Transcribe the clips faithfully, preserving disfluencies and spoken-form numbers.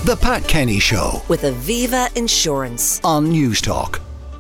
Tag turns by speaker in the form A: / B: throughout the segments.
A: The Pat Kenny Show
B: with Aviva Insurance
A: on Newstalk.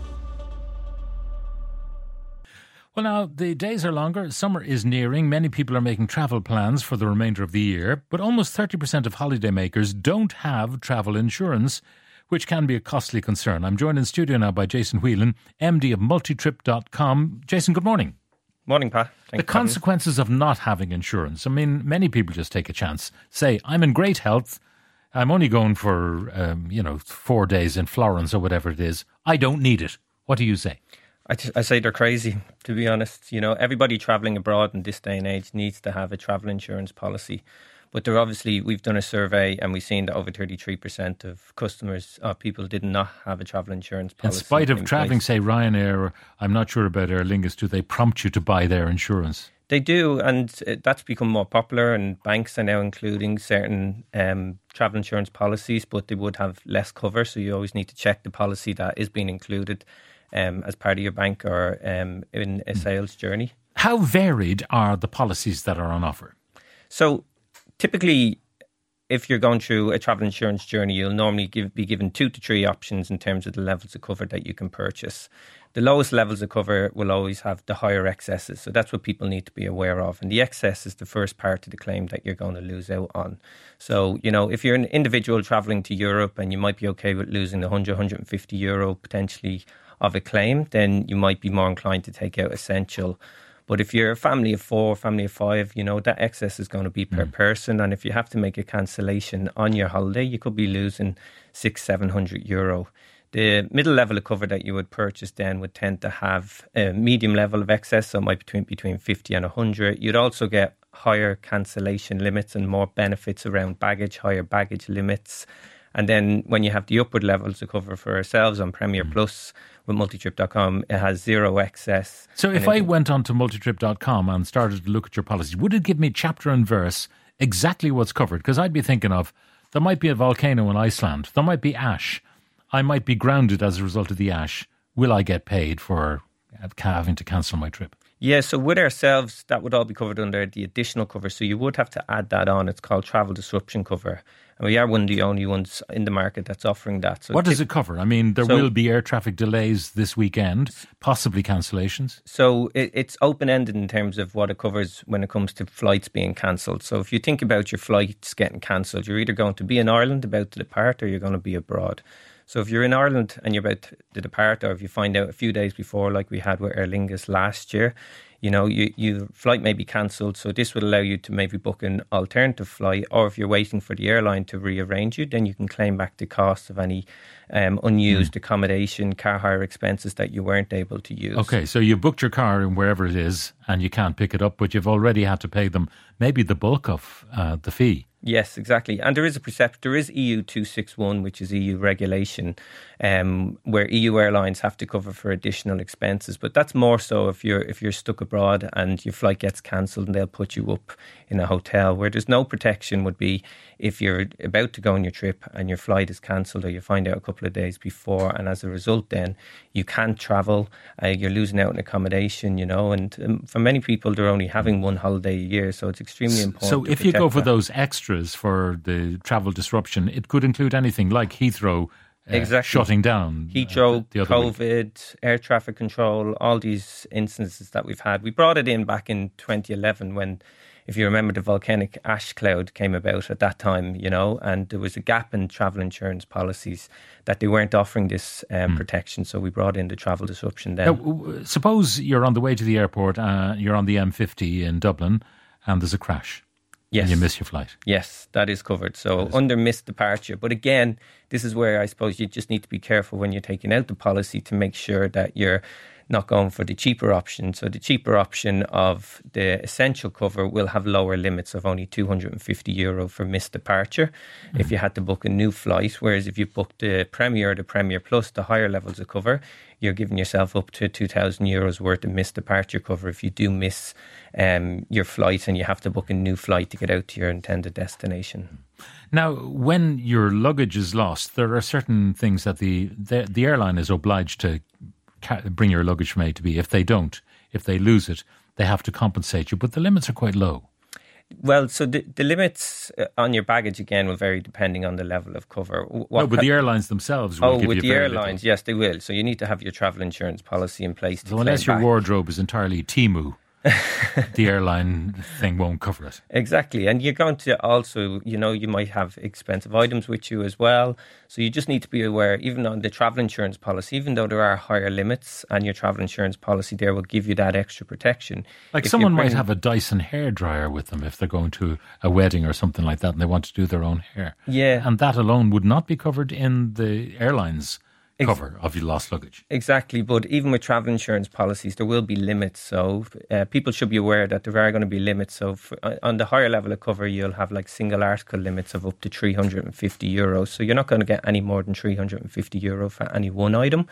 C: Well, now, the days are longer, summer is nearing, many people are making travel plans for the remainder of the year, but almost thirty percent of holidaymakers don't have travel insurance, which can be a costly concern. I'm joined in studio now by Jason Whelan, M D of multitrip dot com. Jason, good morning.
D: Morning, Pat.
C: Thanks the consequences of not having insurance. I mean, many people just take a chance, say, I'm in great health, I'm only going for, um, you know, four days in Florence or whatever it is. I don't need it. What do you say?
D: I, t- I say they're crazy, to be honest. You know, everybody travelling abroad in this day and age needs to have a travel insurance policy. But they're obviously, we've done a survey and we've seen that over thirty-three percent of customers, uh, people did not have a travel insurance policy.
C: In spite of
D: in
C: travelling,
D: place.
C: say, Ryanair, or I'm not sure about Aer Lingus, do they prompt you to buy their insurance?
D: They do, and that's become more popular, and banks are now including certain um, travel insurance policies, but they would have less cover, so you always need to check the policy that is being included um, as part of your bank or um, in a sales journey.
C: How varied are the policies that are on offer?
D: So typically, if you're going through a travel insurance journey, you'll normally give, be given two to three options in terms of the levels of cover that you can purchase. The lowest levels of cover will always have the higher excesses. So that's what people need to be aware of. And the excess is the first part of the claim that you're going to lose out on. So, you know, if you're an individual travelling to Europe and you might be okay with losing one hundred, one hundred fifty euro potentially of a claim, then you might be more inclined to take out essential. But if you're a family of four, family of five, you know, that excess is going to be per mm. person. And if you have to make a cancellation on your holiday, you could be losing six, seven hundred euro. The middle level of cover that you would purchase then would tend to have a medium level of excess, so it might be between, between fifty and one hundred. You'd also get higher cancellation limits and more benefits around baggage, higher baggage limits. And then when you have the upward levels of cover for ourselves on Premier mm. Plus with multitrip dot com, it has zero excess.
C: So if I went on to multitrip dot com and started to look at your policies, would it give me chapter and verse exactly what's covered? Because I'd be thinking of, there might be a volcano in Iceland, there might be ash, I might be grounded as a result of the ash. Will I get paid for having to cancel my trip?
D: Yeah, so with ourselves, that would all be covered under the additional cover. So you would have to add that on. It's called travel disruption cover. And we are one of the only ones in the market that's offering that. So
C: what does it cover? I mean, there
D: so,
C: will be air traffic delays this weekend, possibly cancellations.
D: So it, it's open-ended in terms of what it covers when it comes to flights being cancelled. So if you think about your flights getting cancelled, you're either going to be in Ireland about to depart or you're going to be abroad. So if you're in Ireland and you're about to depart, or if you find out a few days before, like we had with Aer Lingus last year, you know, you, your flight may be cancelled. So this would allow you to maybe book an alternative flight, or if you're waiting for the airline to rearrange you, then you can claim back the cost of any um, unused mm. accommodation, car hire expenses that you weren't able to use.
C: Okay, so you booked your car in wherever it is and you can't pick it up, but you've already had to pay them maybe the bulk of uh, the fee.
D: Yes, exactly. And there is a precept, there is E U two sixty-one, which is E U regulation, um, where E U airlines have to cover for additional expenses. But that's more so if you're if you're stuck abroad and your flight gets cancelled and they'll put you up in a hotel. Where there's no protection would be if you're about to go on your trip and your flight is cancelled, or you find out a couple of days before, and as a result then you can't travel, uh, you're losing out on accommodation, you know. And um, for many people, they're only having one holiday a year, so it's extremely important.
C: So if you go for
D: that.
C: those extras for the travel disruption, it could include anything like Heathrow uh,
D: exactly.
C: shutting down.
D: Heathrow,
C: uh, the, the
D: COVID,
C: week.
D: air traffic control, all these instances that we've had. We brought it in back in twenty eleven when, if you remember, the volcanic ash cloud came about at that time, you know, and there was a gap in travel insurance policies that they weren't offering this um, mm. protection. So we brought in the travel disruption then.
C: Now, suppose you're on the way to the airport, uh, you're on the M fifty in Dublin, and there's a crash.
D: Yes.
C: And you miss your flight.
D: Yes, that is covered. So
C: is.
D: under missed departure. But again, this is where I suppose you just need to be careful when you're taking out the policy to make sure that you're not going for the cheaper option. So the cheaper option of the essential cover will have lower limits of only two hundred fifty euro for missed departure mm-hmm. if you had to book a new flight. Whereas if you booked the Premier, the Premier Plus, the higher levels of cover, you're giving yourself up to two thousand euros worth of missed departure cover if you do miss um, your flight and you have to book a new flight to get out to your intended destination.
C: Now, when your luggage is lost, there are certain things that the, the, the airline is obliged to ca- bring your luggage from A to B. If they don't, if they lose it, they have to compensate you. But the limits are quite low.
D: Well, so the, the limits on your baggage, again, will vary depending on the level of cover. What
C: no, but the airlines themselves will
D: Oh,
C: give
D: with
C: you
D: the
C: very
D: airlines,
C: little.
D: yes, they will. So you need to have your travel insurance policy in place to
C: So
D: claim
C: unless your
D: back.
C: wardrobe is entirely Temu, the airline thing won't cover it.
D: Exactly. And you're going to also, you know, you might have expensive items with you as well. So you just need to be aware, even on the travel insurance policy, even though there are higher limits and your travel insurance policy there will give you that extra protection.
C: Like
D: If
C: someone
D: you
C: might
D: bring-
C: have a Dyson hairdryer with them if they're going to a wedding or something like that and they want to do their own hair.
D: Yeah.
C: And that alone would not be covered in the airline's cover of your lost luggage.
D: Exactly, but even with travel insurance policies, there will be limits. So uh, people should be aware that there are going to be limits. So for, uh, on the higher level of cover, you'll have like single article limits of up to three hundred fifty euros. So you're not going to get any more than three hundred fifty euro for any one item.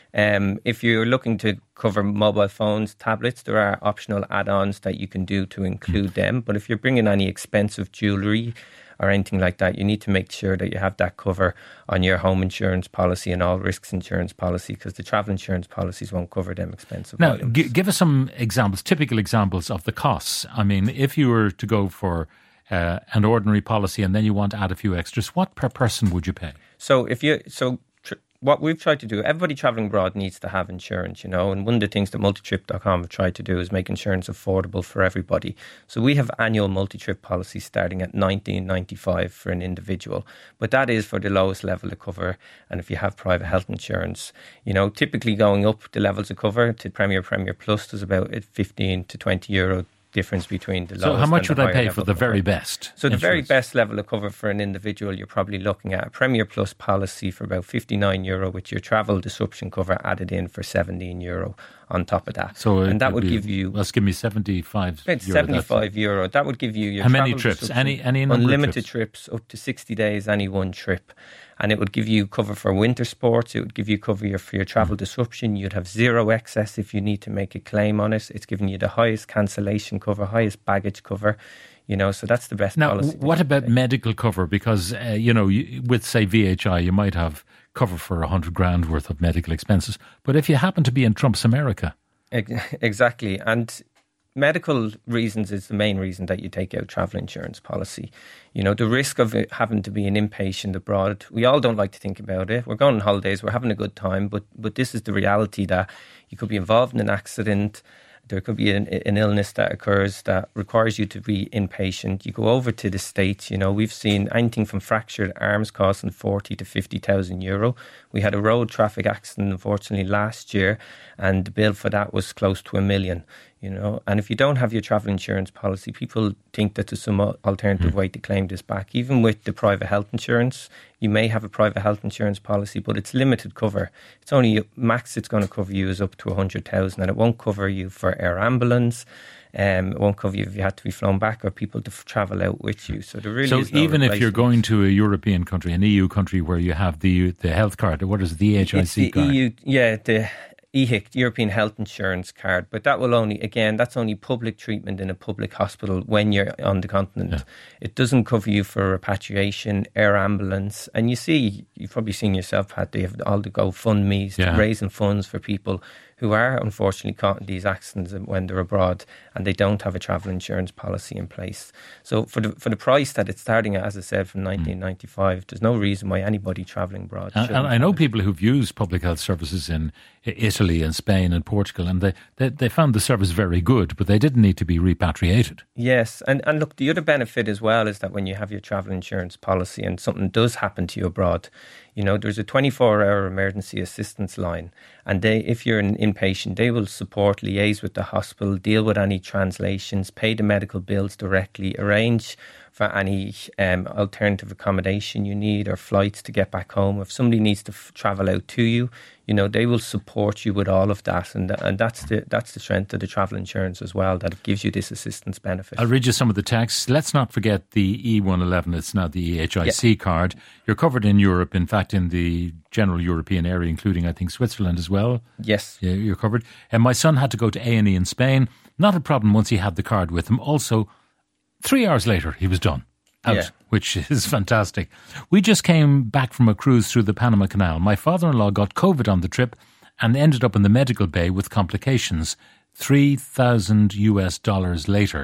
D: Um, if you're looking to cover mobile phones, tablets, there are optional add-ons that you can do to include them. But if you're bringing any expensive jewellery or anything like that, you need to make sure that you have that cover on your home insurance policy and all risks insurance policy, because the travel insurance policies won't cover them expensive
C: Now,
D: items.
C: g- give us some examples, typical examples of the costs. I mean, if you were to go for uh, an ordinary policy and then you want to add a few extras, what per person would you pay?
D: So if you so tr- what we've tried to do, everybody travelling abroad needs to have insurance, you know, and one of the things that multitrip dot com have tried to do is make insurance affordable for everybody. So we have annual multi-trip policies starting at nineteen ninety-five for an individual, but that is for the lowest level of cover. And if you have private health insurance, you know, typically going up the levels of cover to Premier, Premier Plus, there's about fifteen to twenty euro difference between the lowest.
C: So how much
D: and
C: would
D: the
C: I pay
D: higher
C: for
D: level
C: the
D: cover.
C: very best?
D: So the very
C: insurance?
D: best level of cover for an individual, you're probably looking at a Premier Plus policy for about fifty-nine euro with your travel disruption cover added in for seventeen euro on top of that.
C: So it
D: and that would
C: be,
D: give you
C: Let's give me seventy-five.
D: about
C: euro,
D: seventy-five euro. That would give you your
C: How many
D: travel
C: trips?
D: disruption,
C: Any- any number of
D: unlimited
C: trips?
D: trips up to sixty days, any one trip. And it would give you cover for winter sports. It would give you cover your, for your travel
C: Mm.
D: disruption. You'd have zero excess if you need to make a claim on it. It's giving you the highest cancellation cover, highest baggage cover. You know, so that's the best
C: Now,
D: policy.
C: w- what about medical cover? Because, uh, you know, you, with, say, V H I, you might have cover for a hundred grand worth of medical expenses. But if you happen to be in Trump's America...
D: Ex- Exactly. And medical reasons is the main reason that you take out travel insurance policy. You know, the risk of it having to be an inpatient abroad, we all don't like to think about it. We're going on holidays, we're having a good time, but but this is the reality that you could be involved in an accident. There could be an, an illness that occurs that requires you to be inpatient. You go over to the States, you know, we've seen anything from fractured arms costing forty to fifty thousand euro. We had a road traffic accident, unfortunately, last year, and the bill for that was close to a million, you know. And if you don't have your travel insurance policy, people think that there's some alternative way to claim this back. Even with the private health insurance, you may have a private health insurance policy, but it's limited cover. It's only max it's going to cover you is up to one hundred thousand, and it won't cover you for air ambulance. Um, it won't cover you if you had to be flown back or people to f- travel out with you. So there really
C: So
D: is no
C: even if you're
D: replacement.
C: going to a European country, an E U country where you have the the health card, what is it, the H I
D: It's
C: C
D: the
C: card?
D: E U, yeah, the E H I C, the European Health Insurance Card, but that will only, again, that's only public treatment in a public hospital when you're on the continent.
C: Yeah.
D: It doesn't cover you for repatriation, air ambulance, and you see, you've probably seen yourself, Pat, they have all the GoFundMe's
C: Yeah.
D: raising funds for people who are unfortunately caught in these accidents when they're abroad and they don't have a travel insurance policy in place. So for the for the price that it's starting at, as I said, from nineteen ninety-five, there's no reason why anybody travelling abroad
C: And,
D: shouldn't
C: and I know
D: have it.
C: people who've used public health services in I- Italy and Spain and Portugal, and they, they, they found the service very good, but they didn't need to be repatriated.
D: Yes, and, and look, the other benefit as well is that when you have your travel insurance policy and something does happen to you abroad, you know, there's a twenty-four hour emergency assistance line, and they, if you're an inpatient, they will support, liaise with the hospital, deal with any translations, pay the medical bills directly, arrange for any um, alternative accommodation you need or flights to get back home. If somebody needs to f- travel out to you, you know, they will support you with all of that, and th- and that's the that's the strength of the travel insurance as well, that it gives you this assistance benefit.
C: I'll read you some of the texts. Let's not forget the E one eleven. It's now the E H I C card. You're covered in Europe, in fact, in the general European area, including, I think, Switzerland as well.
D: Yes.
C: Yeah, you're covered. And my son had to go to A and E in Spain. Not a problem once he had the card with him. Also, three hours later, he was done. Out,
D: Yeah.
C: which is fantastic. We just came back from a cruise through the Panama Canal. My father-in-law got COVID on the trip and ended up in the medical bay with complications. three thousand US dollars later.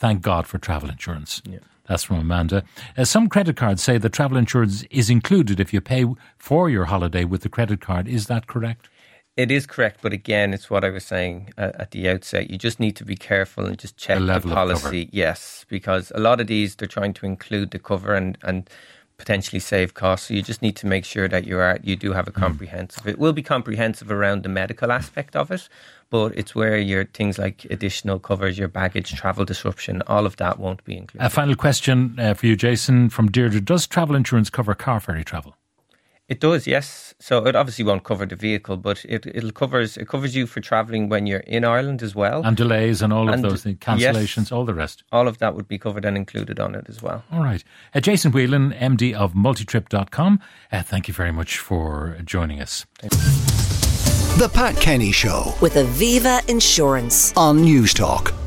C: Thank God for travel insurance.
D: Yeah.
C: That's from Amanda. Uh, some credit cards say that travel insurance is included if you pay for your holiday with the credit card. Is that correct?
D: It is correct, but again, it's what I was saying uh, at the outset. You just need to be careful and just check the, the policy. Yes, because a lot of these, they're trying to include the cover and, and potentially save costs. So you just need to make sure that you are you do have a comprehensive. Mm. It will be comprehensive around the medical aspect of it, but it's where your things like additional covers, your baggage, travel disruption, all of that won't be included.
C: A final question uh, for you, Jason, from Deirdre. Does travel insurance cover car ferry travel?
D: It does, yes. So it obviously won't cover the vehicle, but it it'll covers it covers you for travelling when you're in Ireland as well.
C: And delays and all
D: and
C: of those things, cancellations, yes, all the rest.
D: All of that would be covered and included on it as well.
C: All right. Uh, Jason Whelan, M D of multitrip dot com. Uh, thank you very much for joining us.
A: The Pat Kenny Show
B: with Aviva Insurance
A: on News Talk.